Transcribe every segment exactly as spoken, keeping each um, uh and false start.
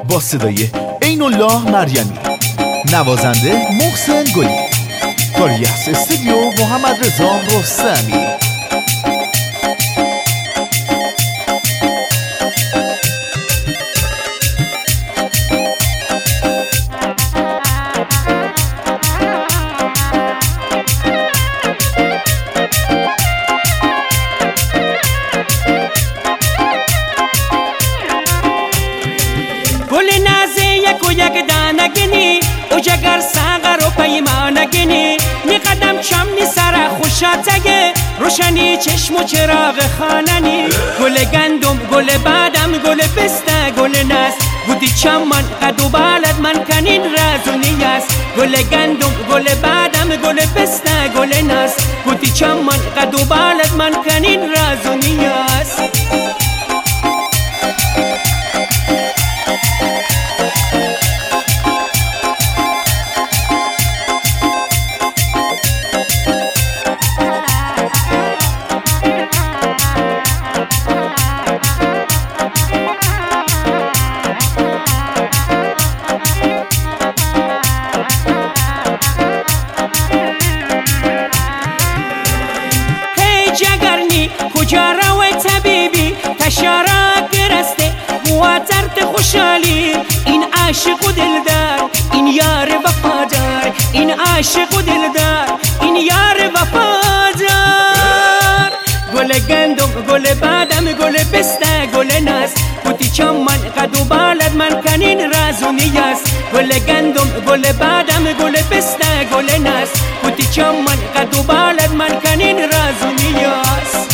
با صدای عین الله مریمی، نوازنده محسن گلی، کاریس استودیو محمد رضا رستمی. گل نازه یک و یک دانگنی او جگر ساغر و پیمانگنی نی قدم چم نی سر خوشاتگه روشنی چشم و چراغ خاننی گل گندم گل بادم گل پسته گل ناس بودی چمن قد و بالد من کنین راز و نیاز گل گندم گل بادم گل پسته گل ناس بودی چمن قد و بالد من کنین راز و نیاز. جگرنی کجا روی طبیبی تشارا گرسته واترت خوشحالی این عاشق و دلدار این یار وفادار این عاشق و دلدار این یار وفادار گل گندم گل بادم گل پسته گل ناس بودی چمن قد و بالد من کنین راز و نیاز گل گندم گل بادم گل پسته گل ناس بودی چمن قد و بالد من کنین راز و نیاز.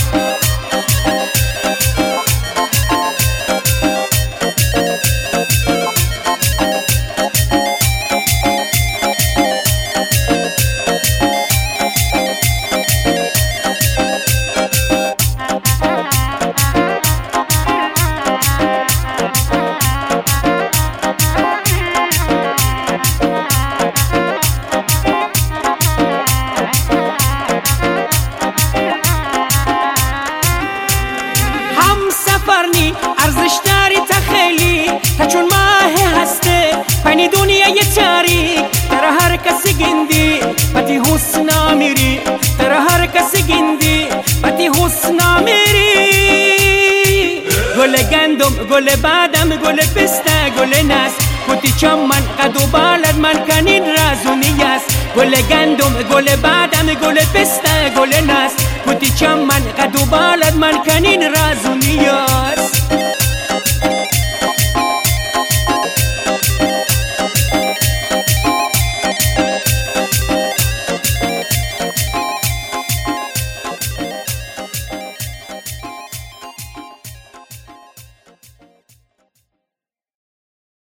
ارزش داری تا خیلی تا چون ماه هسته پنی دنیای تاریک در هر کسی گندی پتی حسنا میری در هر کسی گندی پتی حسنا میری گل گندم گل بادم گل پسته گل ناس پتی چمن قد و بالد من کنین راز و نیاز گل گندم گل بادم گل پسته گل ناس پتی چمن قد و بالد من کنین راز و نیاز.